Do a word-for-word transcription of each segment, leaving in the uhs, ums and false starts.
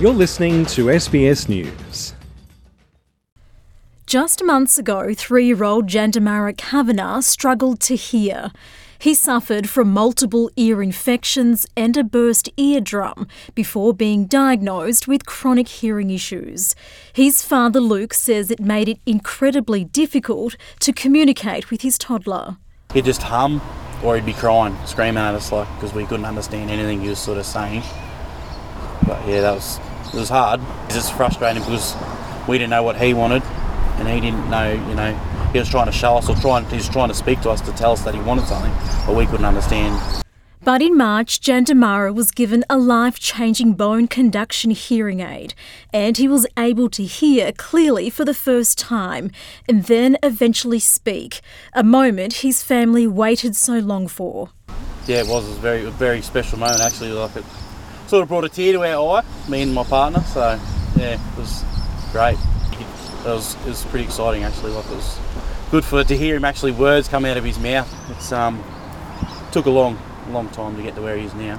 You're listening to S B S News. Just months ago, three-year-old Jandamara Kavanagh struggled to hear. He suffered from multiple ear infections and a burst eardrum before being diagnosed with chronic hearing issues. His father, Luke, says it made it incredibly difficult to communicate with his toddler. He'd just hum, or he'd be crying, screaming at us, like, because we couldn't understand anything he was sort of saying. But yeah, that was it was hard. It's just frustrating because we didn't know what he wanted, and he didn't know, you know, he was trying to show us or trying, he was trying to speak to us to tell us that he wanted something, but we couldn't understand. But in March, Jandamara was given a life-changing bone conduction hearing aid, and he was able to hear clearly for the first time, and then eventually speak, a moment his family waited so long for. Yeah, it was, it was a very, a very special moment actually. Like, it sort of brought a tear to our eye, me and my partner, so yeah, it was great. It was, it was pretty exciting actually. Like, it was good for to hear him actually words come out of his mouth. It's um took a long, long time to get to where he is now.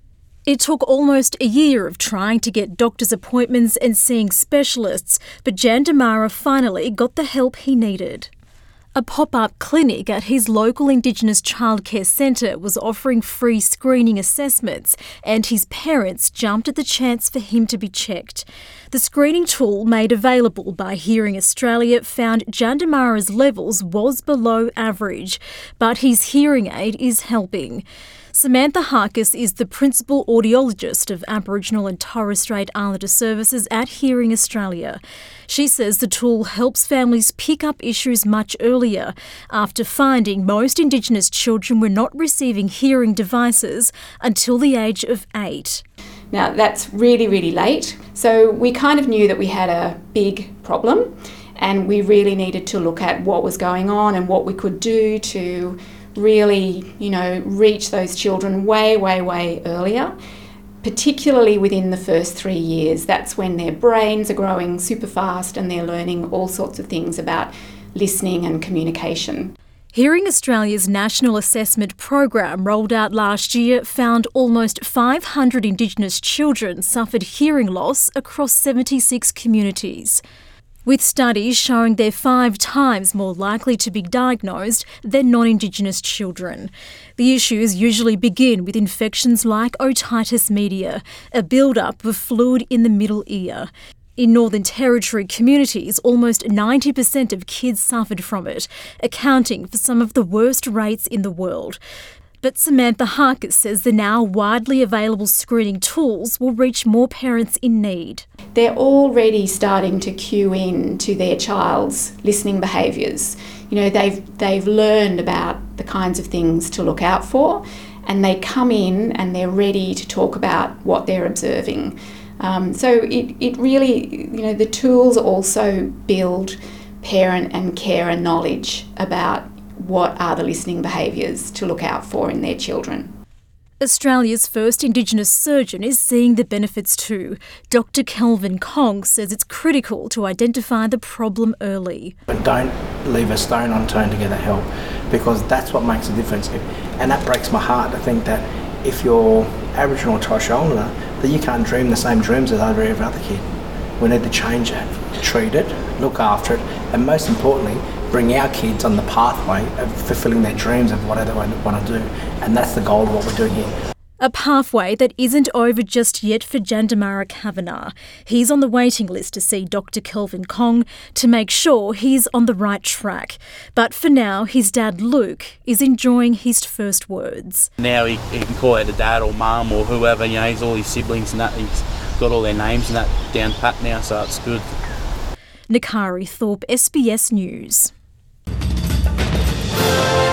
It took almost a year of trying to get doctor's appointments and seeing specialists, but Jandamara finally got the help he needed. A pop-up clinic at his local Indigenous childcare centre was offering free screening assessments, and his parents jumped at the chance for him to be checked. The screening tool made available by Hearing Australia found Jandamara's levels was below average, but his hearing aid is helping. Samantha Harkis is the Principal Audiologist of Aboriginal and Torres Strait Islander Services at Hearing Australia. She says the tool helps families pick up issues much earlier after finding most Indigenous children were not receiving hearing devices until the age of eight. Now that's really, really late. So we kind of knew that we had a big problem and we really needed to look at what was going on and what we could do to really, you know, reach those children way, way, way earlier, particularly within the first three years. That's when their brains are growing super fast and they're learning all sorts of things about listening and communication. Hearing Australia's National Assessment Program, rolled out last year, found almost five hundred Indigenous children suffered hearing loss across seventy-six communities, with studies showing they're five times more likely to be diagnosed than non-Indigenous children. The issues usually begin with infections like otitis media, a build-up of fluid in the middle ear. In Northern Territory communities, almost ninety percent of kids suffered from it, accounting for some of the worst rates in the world. But Samantha Harkis says the now widely available screening tools will reach more parents in need. They're already starting to cue in to their child's listening behaviours. You know, they've they've learned about the kinds of things to look out for, and they come in and they're ready to talk about what they're observing. Um, so it, it really, you know, the tools also build parent and carer knowledge about what are the listening behaviours to look out for in their children. Australia's first Indigenous surgeon is seeing the benefits too. Doctor Kelvin Kong says it's critical to identify the problem early. But don't leave a stone unturned to get the help, because that's what makes a difference. And that breaks my heart to think that if you're Aboriginal or Torres Strait Islander, that you can't dream the same dreams as every other kid. We need to change that, treat it, look after it, and most importantly, bring our kids on the pathway of fulfilling their dreams of whatever they want to do. And that's the goal of what we're doing here. A pathway that isn't over just yet for Jandamara Kavanagh. He's on the waiting list to see Doctor Kelvin Kong to make sure he's on the right track. But for now, his dad Luke is enjoying his first words. Now he, he can call out to dad or mum or whoever, you know, he's all his siblings and that, he's got all their names and that down pat now, so it's good. Nakari Thorpe, S B S News.